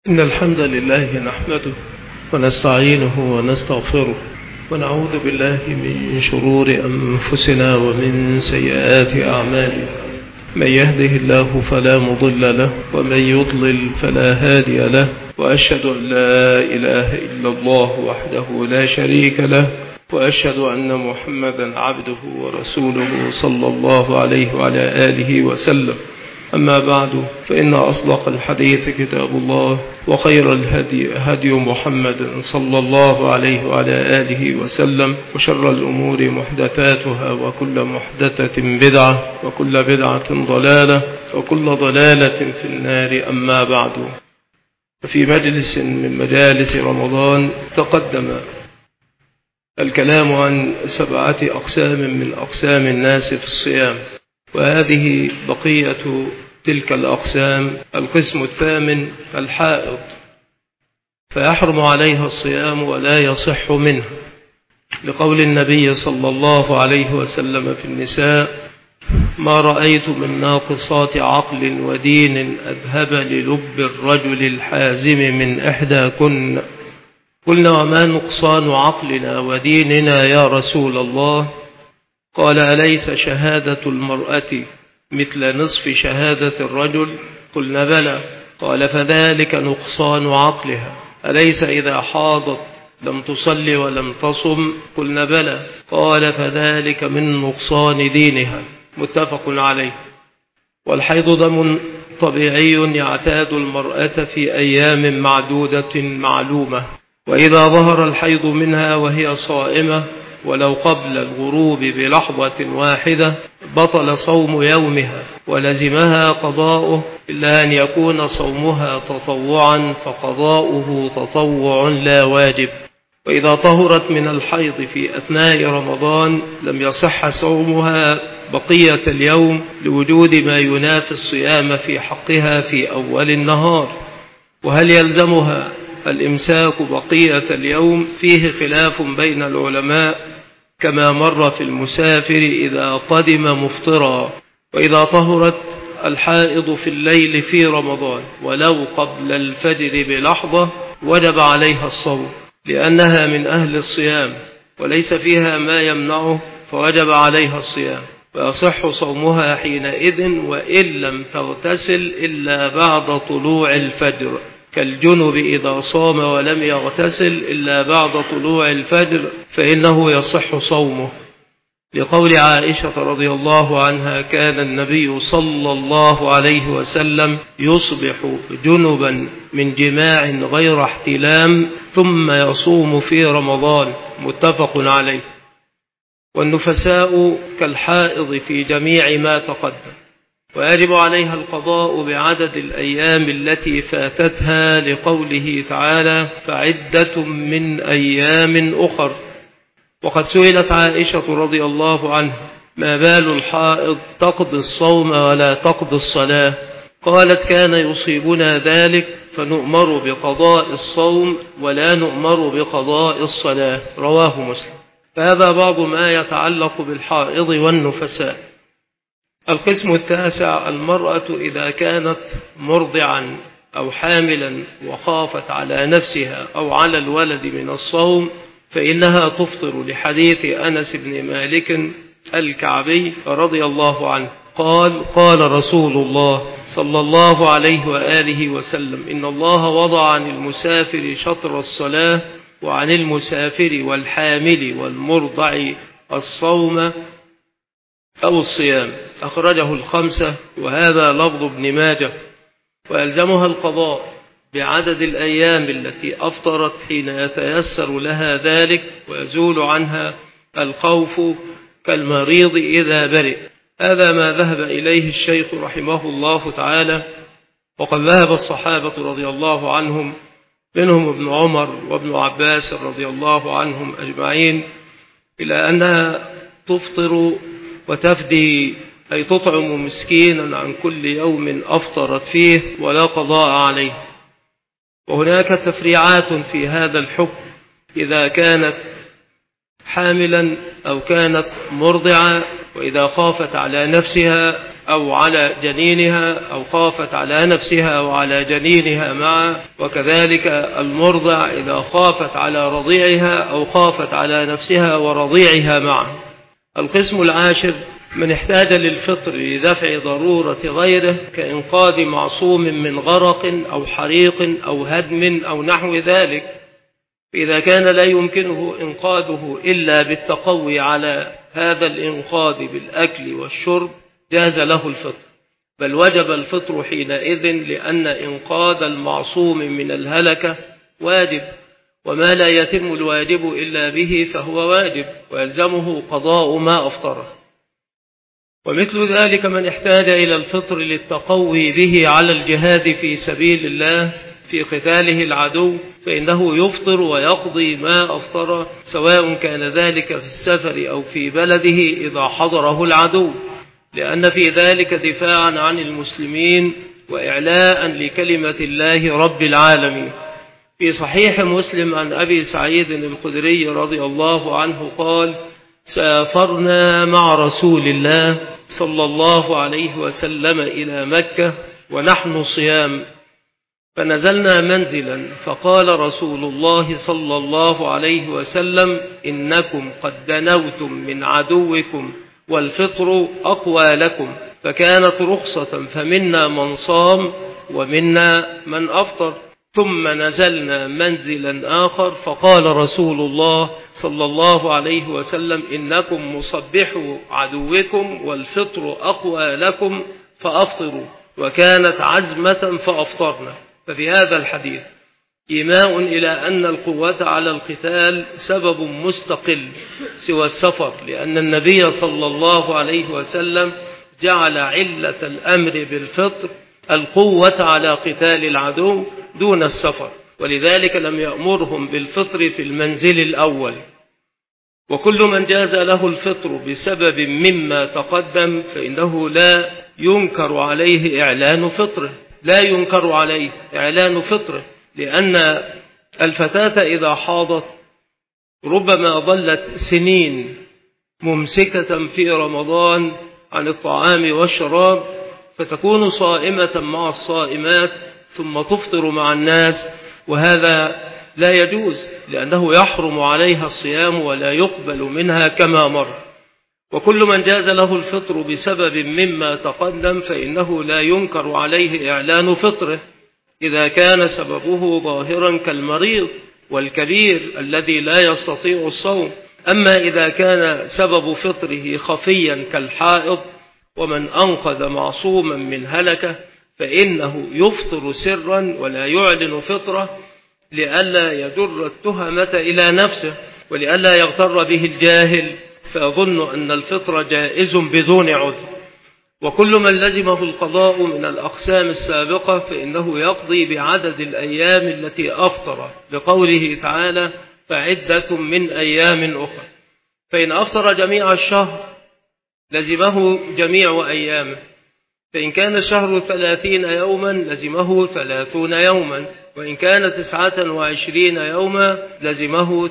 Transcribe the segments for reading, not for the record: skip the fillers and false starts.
إن الحمد لله نحمده ونستعينه ونستغفره ونعوذ بالله من شرور أنفسنا ومن سيئات أعمالنا. من يهده الله فلا مضل له ومن يضلل فلا هادي له، وأشهد أن لا إله إلا الله وحده لا شريك له، وأشهد أن محمدا عبده ورسوله صلى الله عليه وعلى آله وسلم. أما بعد، فإن أصدق الحديث كتاب الله، وخير الهدي هدي محمد صلى الله عليه وعلى آله وسلم، وشر الأمور محدثاتها، وكل محدثة بدعة، وكل بدعة ضلالة، وكل ضلالة في النار. أما بعد، ففي مجلس من مجالس رمضان تقدم الكلام عن 7 أقسام من أقسام الناس في الصيام، وهذه بقية تلك الأقسام. القسم الثامن الحائض، فيحرم عليها الصيام ولا يصح منه، لقول النبي صلى الله عليه وسلم في النساء: ما رأيت من ناقصات عقل ودين أذهب للب الرجل الحازم من إحداكن. قلنا: وما نقصان عقلنا وديننا يا رسول الله؟ قال: أليس شهادة المرأة مثل نصف شهادة الرجل؟ قلنا: بلى. قال: فذلك نقصان عقلها. أليس إذا حاضت لم تصل ولم تصم؟ قلنا: بلى. قال: فذلك من نقصان دينها. متفق عليه. والحيض دم طبيعي يعتاد المرأة في أيام معدودة معلومة، وإذا ظهر الحيض منها وهي صائمة ولو قبل الغروب بلحظة واحدة بطل صوم يومها ولزمها قضاؤه، إلا أن يكون صومها تطوعا فقضاؤه تطوع لا واجب. وإذا طهرت من الحيض في أثناء رمضان لم يصح صومها بقية اليوم، لوجود ما ينافي الصيام في حقها في أول النهار. وهل يلزمها الإمساك بقية اليوم؟ فيه خلاف بين العلماء، كما مر في المسافر إذا قدم مفطرا. وإذا طهرت الحائض في الليل في رمضان ولو قبل الفجر بلحظة وجب عليها الصوم، لأنها من أهل الصيام وليس فيها ما يمنعه، فوجب عليها الصيام، ويصح صومها حينئذ وإن لم تغتسل إلا بعد طلوع الفجر، كالجنب إذا صام ولم يغتسل إلا بعد طلوع الفجر فإنه يصح صومه، لقول عائشة رضي الله عنها: كان النبي صلى الله عليه وسلم يصبح جنبا من جماع غير احتلام ثم يصوم في رمضان. متفق عليه. والنفساء كالحائض في جميع ما تقدم، ويجب عليها القضاء بعدد الأيام التي فاتتها، لقوله تعالى: فعدة من أيام أخر. وقد سئلت عائشة رضي الله عنها: ما بال الحائض تقضي الصوم ولا تقضي الصلاة؟ قالت: كان يصيبنا ذلك فنؤمر بقضاء الصوم ولا نؤمر بقضاء الصلاة. رواه مسلم. فهذا بعض ما يتعلق بالحائض والنفساء. القسم التاسع المرأة إذا كانت مرضعا أو حاملا وخافت على نفسها أو على الولد من الصوم فإنها تفطر، لحديث أنس بن مالك الكعبي رضي الله عنه قال: قال رسول الله صلى الله عليه وآله وسلم: إن الله وضع عن المسافر شطر الصلاة، وعن المسافر والحامل والمرضع الصوم أو الصيام. أخرجه الخمسة، وهذا لفظ ابن ماجه. ويلزمها القضاء بعدد الأيام التي أفطرت حين يتيسر لها ذلك ويزول عنها الخوف، كالمريض إذا برئ. هذا ما ذهب إليه الشيخ رحمه الله تعالى. وقد ذهب الصحابة رضي الله عنهم، منهم ابن عمر وابن عباس رضي الله عنهم أجمعين، إلى أنها تفطر وتفدي، أي تطعم مسكينا عن كل يوم أفطرت فيه ولا قضاء عليه. وهناك تفريعات في هذا الحكم: إذا كانت حاملا أو كانت مرضعة، وإذا خافت على نفسها أو على جنينها أو خافت على نفسها وعلى جنينها معا، وكذلك المرضع إذا خافت على رضيعها أو خافت على نفسها ورضيعها معا. القسم العاشر من احتاج للفطر لدفع ضرورة غيره كإنقاذ معصوم من غرق أو حريق أو هدم أو نحو ذلك، فإذا كان لا يمكنه إنقاذه إلا بالتقوي على هذا الإنقاذ بالأكل والشرب جاز له الفطر، بل وجب الفطر حينئذ، لأن إنقاذ المعصوم من الهلكة واجب، وما لا يتم الواجب إلا به فهو واجب، ويلزمه قضاء ما أفطره. ومثل ذلك من احتاج إلى الفطر للتقوي به على الجهاد في سبيل الله في قتاله العدو، فإنه يفطر ويقضي ما أفطر، سواء كان ذلك في السفر أو في بلده إذا حضره العدو، لأن في ذلك دفاعا عن المسلمين وإعلاء لكلمة الله رب العالمين. في صحيح مسلم عن أبي سعيد الخدري رضي الله عنه قال: سافرنا مع رسول الله صلى الله عليه وسلم إلى مكة ونحن صيام، فنزلنا منزلا، فقال رسول الله صلى الله عليه وسلم: إنكم قد دنوتم من عدوكم والفطر أقوى لكم، فكانت رخصة، فمنا من صام ومنا من أفطر. ثم نزلنا منزلا آخر، فقال رسول الله صلى الله عليه وسلم: إنكم مصبحوا عدوكم والفطر أقوى لكم فأفطروا، وكانت عزمة فأفطرنا. ففي هذا الحديث إيماء إلى أن القوة على القتال سبب مستقل سوى السفر، لأن النبي صلى الله عليه وسلم جعل علة الأمر بالفطر القوة على قتال العدو دون السفر، ولذلك لم يأمرهم بالفطر في المنزل الأول. وكل من جاز له الفطر بسبب مما تقدم فإنه لا ينكر عليه إعلان فطره، لا ينكر عليه إعلان فطره، لأن الفتاة إذا حاضت ربما ظلت سنين ممسكة في رمضان عن الطعام والشراب، فتكون صائمة مع الصائمات ثم تفطر مع الناس، وهذا لا يجوز، لأنه يحرم عليها الصيام ولا يقبل منها كما مر. وكل من جاز له الفطر بسبب مما تقدم فإنه لا ينكر عليه إعلان فطره إذا كان سببه ظاهرا كالمريض والكبير الذي لا يستطيع الصوم. أما إذا كان سبب فطره خفيا كالحائض ومن أنقذ معصوما من هلكة فإنه يفطر سرا ولا يعلن فطره، لئلا يجر التهمة إلى نفسه، ولئلا يغتر به الجاهل فيظن أن الفطر جائز بدون عذر. وكل من لزمه القضاء من الأقسام السابقة فإنه يقضي بعدد الأيام التي أفطر، لقوله تعالى: فعدة من أيام أخرى. فإن أفطر جميع الشهر لزمه جميع أيامه، فإن كان الشهر 30 يوما لزمه 30 يوما، وإن كان 29 يوما لزمه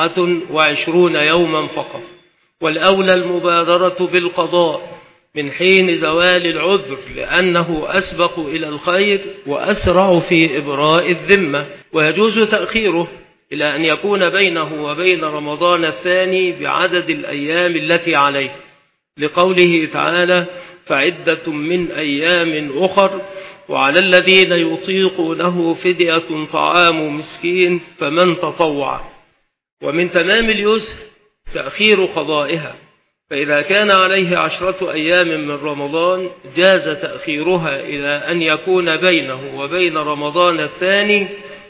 29 يوما فقط. والأولى المبادرة بالقضاء من حين زوال العذر، لأنه أسبق إلى الخير وأسرع في إبراء الذمة، ويجوز تأخيره إلى أن يكون بينه وبين رمضان الثاني بعدد الأيام التي عليه، لقوله تعالى: فعدة من أيام أخر، وعلى الذين يطيقونه فدية طعام مسكين فمن تطوع. ومن تمام اليسر تأخير قضائها، فإذا كان عليه 10 أيام من رمضان جاز تأخيرها إلى أن يكون بينه وبين رمضان الثاني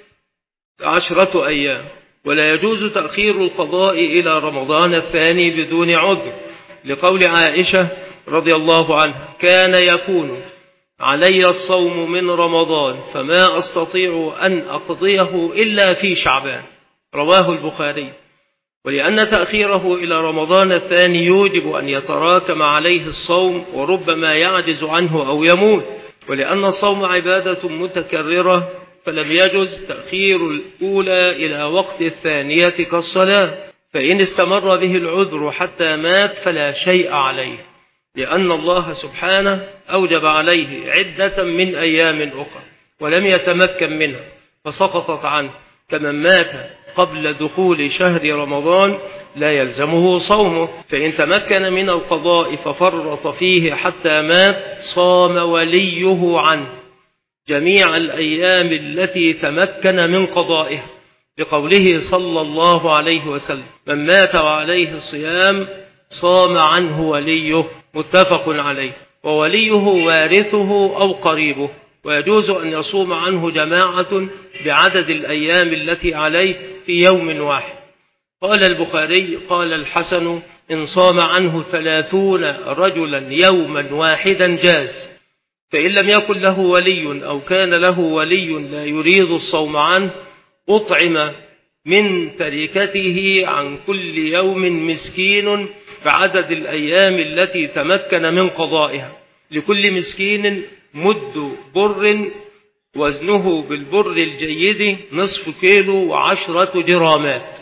10 أيام، ولا يجوز تأخير القضاء إلى رمضان الثاني بدون عذر، لقول عائشة رضي الله عنها: كان يكون علي الصوم من رمضان فما أستطيع أن أقضيه إلا في شعبان، رواه البخاري. ولأن تأخيره إلى رمضان الثاني يوجب أن يتراكم عليه الصوم وربما يعجز عنه أو يموت، ولأن الصوم عبادة متكررة فلم يجز تأخير الأولى إلى وقت الثانية كالصلاة، فإن استمر به العذر حتى مات فلا شيء عليه. لأن الله سبحانه أوجب عليه عدة من أيام أخرى ولم يتمكن منها فسقطت عنه، كمن مات قبل دخول شهر رمضان لا يلزمه صومه، فإن تمكن من القضاء ففرط فيه حتى مات صام وليه عنه جميع الأيام التي تمكن من قضائها، بقوله صلى الله عليه وسلم: من مات وعليه الصيام صام عنه وليه، متفق عليه. ووليه وارثه أو قريبه، ويجوز أن يصوم عنه جماعة بعدد الأيام التي عليه في يوم واحد. قال البخاري: قال الحسن: إن صام عنه 30 رجلا يوما واحدا جاز. فإن لم يكن له ولي أو كان له ولي لا يريد الصوم عنه أطعم من تركته عن كل يوم مسكين بعدد الأيام التي تمكن من قضائها، لكل مسكين مد بر وزنه بالبر الجيد نصف كيلو و10 جرامات.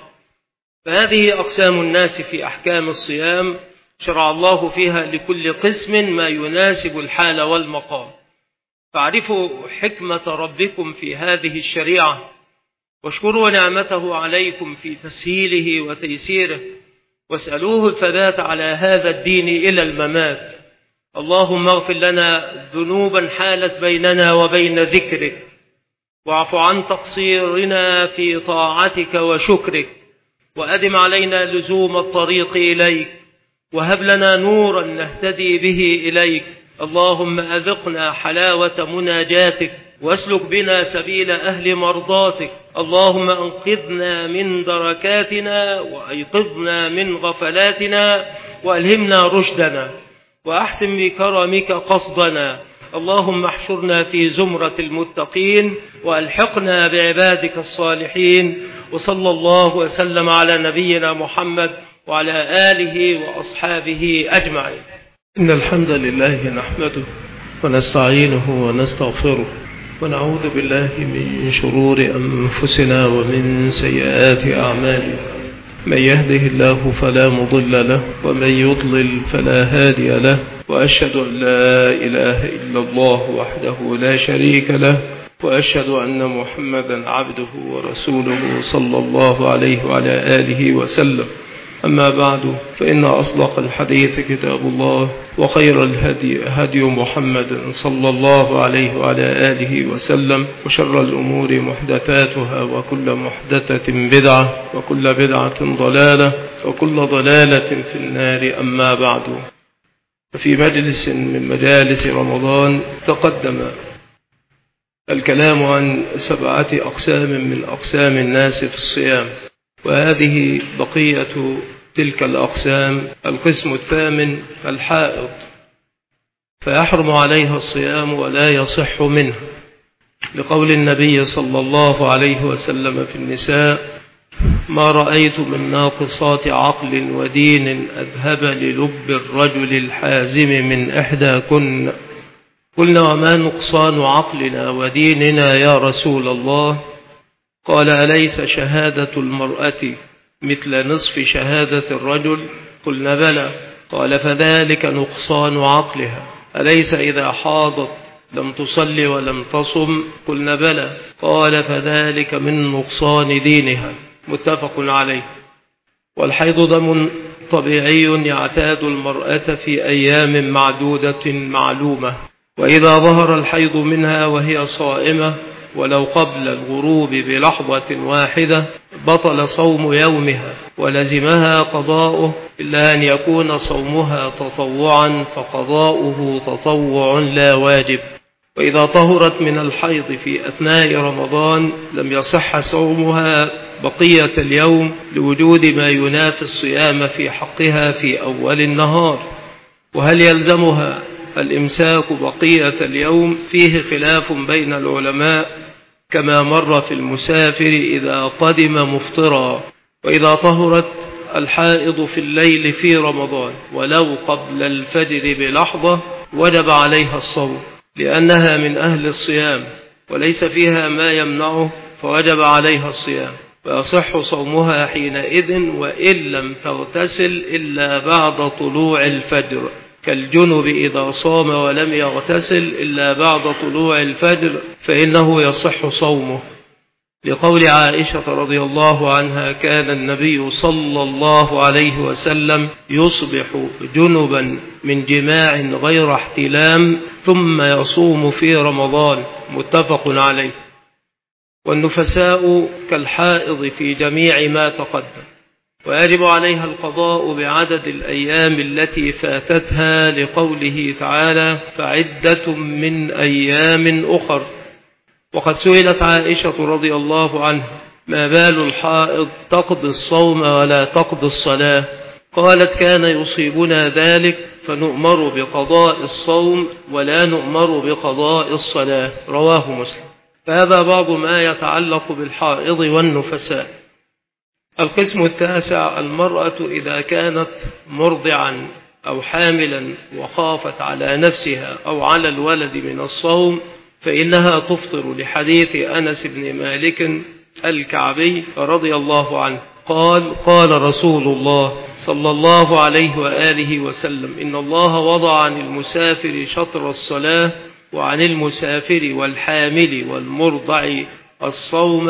فهذه أقسام الناس في أحكام الصيام، شرع الله فيها لكل قسم ما يناسب الحال والمقام. فاعرفوا حكمة ربكم في هذه الشريعة، واشكروا نعمته عليكم في تسهيله وتيسيره، واسألوه الثبات على هذا الدين إلى الممات. اللهم اغفر لنا ذنوبا حالت بيننا وبين ذكرك، واعف عن تقصيرنا في طاعتك وشكرك، وأدم علينا لزوم الطريق إليك، وهب لنا نورا نهتدي به إليك. اللهم أذقنا حلاوة مناجاتك، واسلك بنا سبيل أهل مرضاتك. اللهم أنقذنا من دركاتنا، وأيقظنا من غفلاتنا، وألهمنا رشدنا، وأحسن بكرمك قصدنا. اللهم احشرنا في زمرة المتقين، وألحقنا بعبادك الصالحين. وصلى الله وسلم على نبينا محمد وعلى آله وأصحابه أجمعين. إن الحمد لله نحمده ونستعينه ونستغفره، ونعوذ بالله من شرور أنفسنا ومن سيئات أعمالنا. من يهده الله فلا مضل له، ومن يضلل فلا هادي له، وأشهد أن لا إله إلا الله وحده لا شريك له، وأشهد أن محمدا عبده ورسوله صلى الله عليه وعلى آله وسلم. أما بعد، فإن أصدق الحديث كتاب الله، وخير الهدي هدي محمد صلى الله عليه وعلى آله وسلم، وشر الأمور محدثاتها، وكل محدثة بدعة، وكل بدعة ضلالة، وكل ضلالة في النار. أما بعد، ففي مجلس من مجالس رمضان تقدم الكلام عن 7 أقسام من أقسام الناس في الصيام، وهذه بقية تلك الأقسام. القسم الثامن: الحائض، فيحرم عليها الصيام ولا يصح منه، لقول النبي صلى الله عليه وسلم في النساء: ما رأيت من ناقصات عقل ودين أذهب للب الرجل الحازم من إحداكن. قلنا: وما نقصان عقلنا وديننا يا رسول الله؟ قال: أليس شهادة المرأة مثل نصف شهادة الرجل؟ قلنا: بلى. قال: فذلك نقصان عقلها. أليس إذا حاضت لم تصلي ولم تصم؟ قلنا: بلى. قال: فذلك من نقصان دينها. متفق عليه. والحيض دم طبيعي يعتاد المرأة في أيام معدودة معلومة، وإذا ظهر الحيض منها وهي صائمة ولو قبل الغروب بلحظة واحدة بطل صوم يومها ولزمها قضاؤه، إلا أن يكون صومها تطوعا فقضاؤه تطوع لا واجب. وإذا طهرت من الحيض في أثناء رمضان لم يصح صومها بقية اليوم، لوجود ما ينافي الصيام في حقها في أول النهار. وهل يلزمها الإمساك بقية اليوم؟ فيه خلاف بين العلماء، كما مر في المسافر إذا قدم مفطرا. وإذا طهرت الحائض في الليل في رمضان ولو قبل الفجر بلحظة وجب عليها الصوم، لأنها من أهل الصيام وليس فيها ما يمنعه، فوجب عليها الصيام، فيصح صومها حينئذ وإن لم تغتسل إلا بعد طلوع الفجر. كالجنب إذا صام ولم يغتسل إلا بعد طلوع الفجر فإنه يصح صومه، لقول عائشة رضي الله عنها: كان النبي صلى الله عليه وسلم يصبح جنبا من جماع غير احتلام ثم يصوم في رمضان، متفق عليه. والنفساء كالحائض في جميع ما تقدم، ويجب عليها القضاء بعدد الأيام التي فاتتها، لقوله تعالى: فعدة من أيام أخر. وقد سئلت عائشة رضي الله عنها: ما بال الحائض تقضي الصوم ولا تقضي الصلاة؟ قالت: كان يصيبنا ذلك فنؤمر بقضاء الصوم ولا نؤمر بقضاء الصلاة، رواه مسلم. فهذا بعض ما يتعلق بالحائض والنفساء. القسم التاسع: المرأة إذا كانت مرضعا أو حاملا وخافت على نفسها أو على الولد من الصوم فإنها تفطر، لحديث أنس بن مالك الكعبي رضي الله عنه قال: قال رسول الله صلى الله عليه وآله وسلم: إن الله وضع عن المسافر شطر الصلاة، وعن المسافر والحامل والمرضع الصوم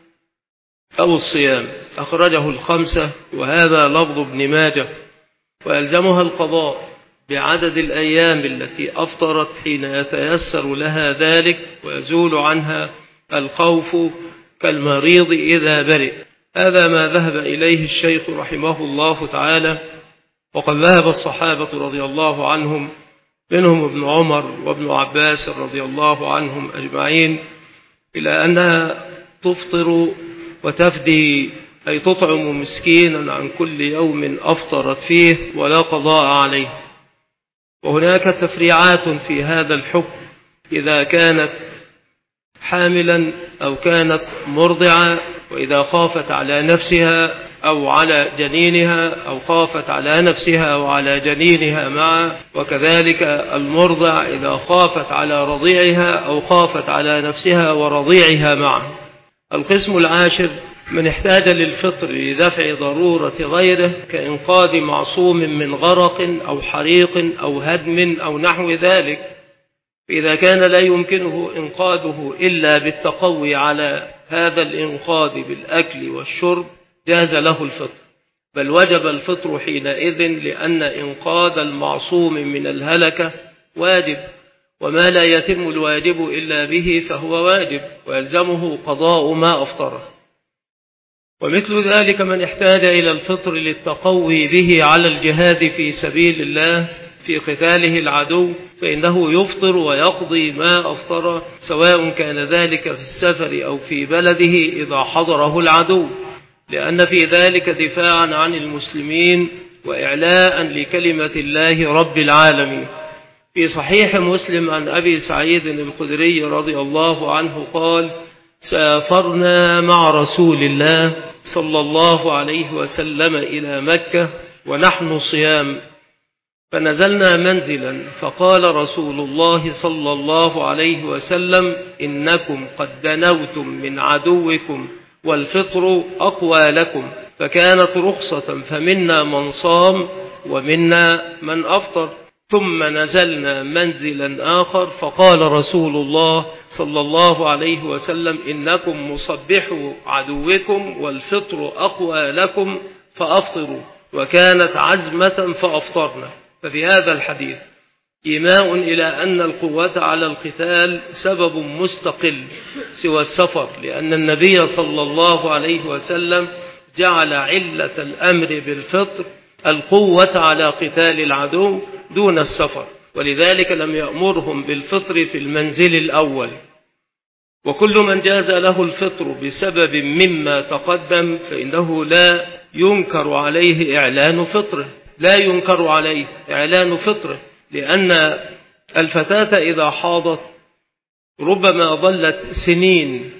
أو الصيام. أخرجه الخمسة، وهذا لفظ ابن ماجه. ويلزمها القضاء بعدد الأيام التي أفطرت حين يتيسر لها ذلك ويزول عنها الخوف كالمريض إذا برئ. هذا ما ذهب إليه الشيخ رحمه الله تعالى. وقد ذهب الصحابة رضي الله عنهم، منهم ابن عمر وابن عباس رضي الله عنهم أجمعين، إلى أنها تفطر وتفدي، أي تطعم مسكينا عن كل يوم أفطرت فيه ولا قضاء عليه. وهناك تفريعات في هذا الحكم: إذا كانت حاملا أو كانت مرضعة، وإذا خافت على نفسها أو على جنينها، أو خافت على نفسها وعلى جنينها معا، وكذلك المرضع إذا خافت على رضيعها أو خافت على نفسها ورضيعها معا. القسم العاشر: من احتاج للفطر لدفع ضرورة غيره كإنقاذ معصوم من غرق أو حريق أو هدم أو نحو ذلك، فإذا كان لا يمكنه إنقاذه إلا بالتقوي على هذا الإنقاذ بالأكل والشرب جاز له الفطر، بل وجب الفطر حينئذ، لأن إنقاذ المعصوم من الهلكة واجب، وما لا يتم الواجب إلا به فهو واجب، ويلزمه قضاء ما أفطره. ومثل ذلك من احتاج إلى الفطر للتقوي به على الجهاد في سبيل الله في قتاله العدو، فإنه يفطر ويقضي ما أفطر، سواء كان ذلك في السفر أو في بلده إذا حضره العدو، لأن في ذلك دفاعا عن المسلمين وإعلاء لكلمة الله رب العالمين. في صحيح مسلم عن أبي سعيد الخدري رضي الله عنه قال: سافرنا مع رسول الله صلى الله عليه وسلم إلى مكة ونحن صيام، فنزلنا منزلا، فقال رسول الله صلى الله عليه وسلم: إنكم قد دنوتم من عدوكم والفطر أقوى لكم، فكانت رخصة، فمنا من صام ومنا من أفطر. ثم نزلنا منزلا آخر، فقال رسول الله صلى الله عليه وسلم: إنكم مصبحوا عدوكم والفطر أقوى لكم فأفطروا، وكانت عزمة فأفطرنا. ففي هذا الحديث إيماء إلى أن القوة على القتال سبب مستقل سوى السفر، لأن النبي صلى الله عليه وسلم جعل علة الأمر بالفطر القوة على قتال العدو دون السفر، ولذلك لم يأمرهم بالفطر في المنزل الأول. وكل من جاز له الفطر بسبب مما تقدم فإنه لا ينكر عليه إعلان فطره، لا ينكر عليه إعلان فطره، لأن الفتاة إذا حاضت ربما ظلت سنين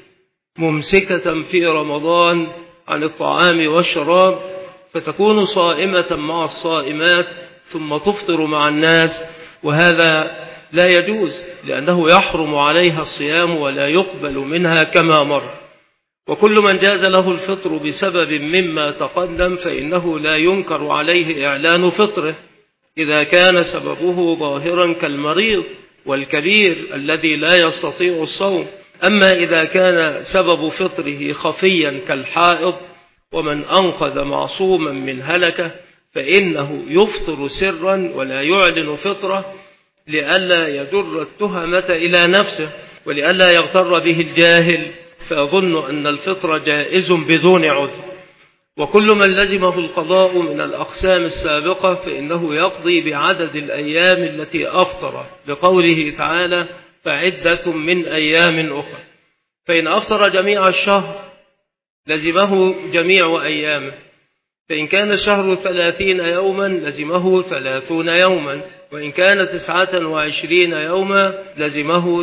ممسكة في رمضان عن الطعام والشراب، فتكون صائمة مع الصائمات ثم تفطر مع الناس، وهذا لا يجوز، لأنه يحرم عليها الصيام ولا يقبل منها كما مر. وكل من جاز له الفطر بسبب مما تقدم فإنه لا ينكر عليه إعلان فطره، إذا كان سببه ظاهرا كالمريض والكبير الذي لا يستطيع الصوم. أما إذا كان سبب فطره خفيا كالحائض ومن أنقذ معصوما من هلكة فإنه يفطر سرا ولا يعلن فطره لئلا يجر التهمة إلى نفسه ولئلا يغتر به الجاهل فيظن أن الفطر جائز بدون عذر. وكل من لزمه القضاء من الأقسام السابقة فإنه يقضي بعدد الأيام التي أفطر لقوله تعالى فعدة من أيام أخرى. فإن أفطر جميع الشهر لزمه جميع أيامه، فإن كان الشهر 30 يوما لزمه 30 يوما، وإن كان 29 يوما لزمه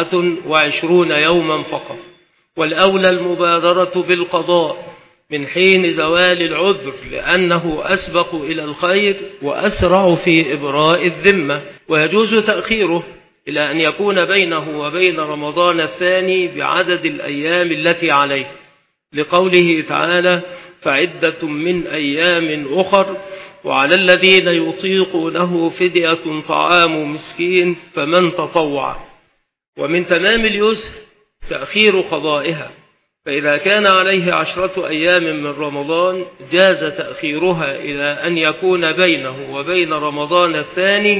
29 يوما فقط. والأولى المبادرة بالقضاء من حين زوال العذر لأنه أسبق إلى الخير وأسرع في إبراء الذمة، ويجوز تأخيره إلى أن يكون بينه وبين رمضان الثاني بعدد الأيام التي عليه لقوله تعالى فعدة من أيام أخر وعلى الذين يطيقونه فدية طعام مسكين فمن تطوع. ومن تمام اليسر تأخير قضائها، فإذا كان عليه 10 أيام من رمضان جاز تأخيرها إلى أن يكون بينه وبين رمضان الثاني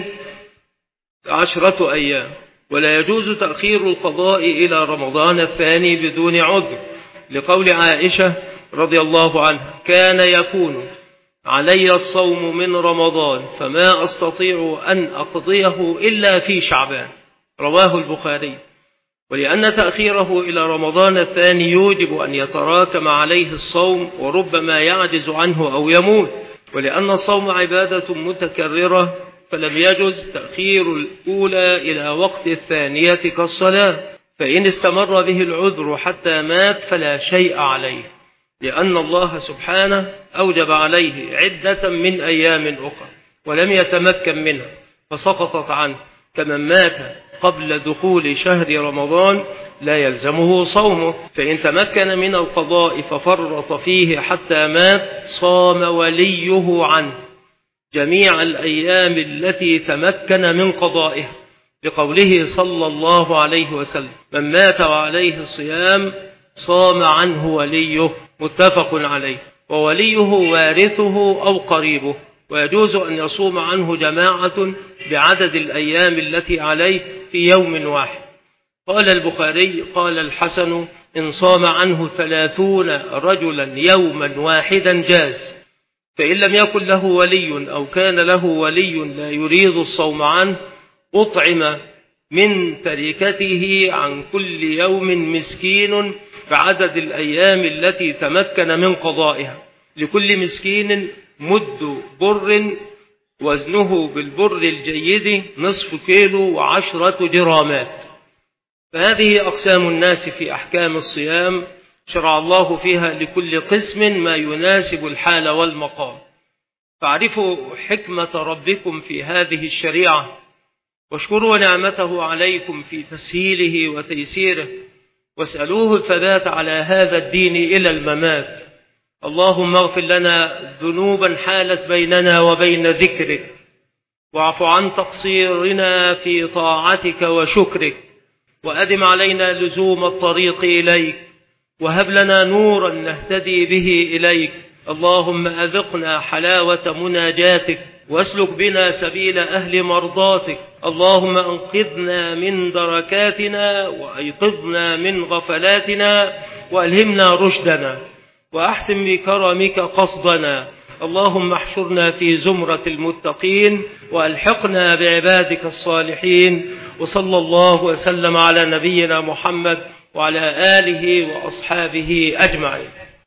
10 أيام، ولا يجوز تأخير القضاء إلى رمضان الثاني بدون عذر لقول عائشة رضي الله عنها كان يكون علي الصوم من رمضان فما أستطيع أن أقضيه إلا في شعبان، رواه البخاري. ولأن تأخيره إلى رمضان الثاني يوجب أن يتراكم عليه الصوم وربما يعجز عنه أو يموت، ولأن الصوم عبادة متكررة فلم يجز تأخير الأولى إلى وقت الثانية كالصلاة، فإن استمر به العذر حتى مات فلا شيء عليه، لأن الله سبحانه أوجب عليه عدة من أيام أخرى ولم يتمكن منها فسقطت عنه، كمن مات قبل دخول شهر رمضان لا يلزمه صومه، فإن تمكن من القضاء ففرط فيه حتى مات صام وليه عنه جميع الأيام التي تمكن من قضائها بقوله صلى الله عليه وسلم من مات وعليه الصيام صام عنه وليه، متفق عليه. ووليه وارثه أو قريبه، ويجوز أن يصوم عنه جماعة بعدد الأيام التي عليه في يوم واحد. قال البخاري قال الحسن إن صام عنه 30 رجلا يوما واحدا جاز، فإن لم يكن له ولي أو كان له ولي لا يريد الصوم عنه أطعم من تركته عن كل يوم مسكين بعدد الأيام التي تمكن من قضائها، لكل مسكين مد بر وزنه بالبر الجيد 0.5 كيلو و10 جرامات. فهذه أقسام الناس في أحكام الصيام شرع الله فيها لكل قسم ما يناسب الحال والمقام. فاعرفوا حكمة ربكم في هذه الشريعة واشكروا نعمته عليكم في تسهيله وتيسيره، واسألوه الثبات على هذا الدين إلى الممات. اللهم اغفر لنا ذنوبا حالت بيننا وبين ذكرك، واعف عن تقصيرنا في طاعتك وشكرك، وأدم علينا لزوم الطريق إليك، وهب لنا نورا نهتدي به إليك. اللهم أذقنا حلاوة مناجاتك واسلك بنا سبيل أهل مرضاتك. اللهم أنقذنا من دركاتنا وأيقظنا من غفلاتنا وألهمنا رشدنا وأحسن بكرمك قصدنا. اللهم احشرنا في زمرة المتقين وألحقنا بعبادك الصالحين. وصلى الله وسلم على نبينا محمد وعلى آله وأصحابه أجمعين.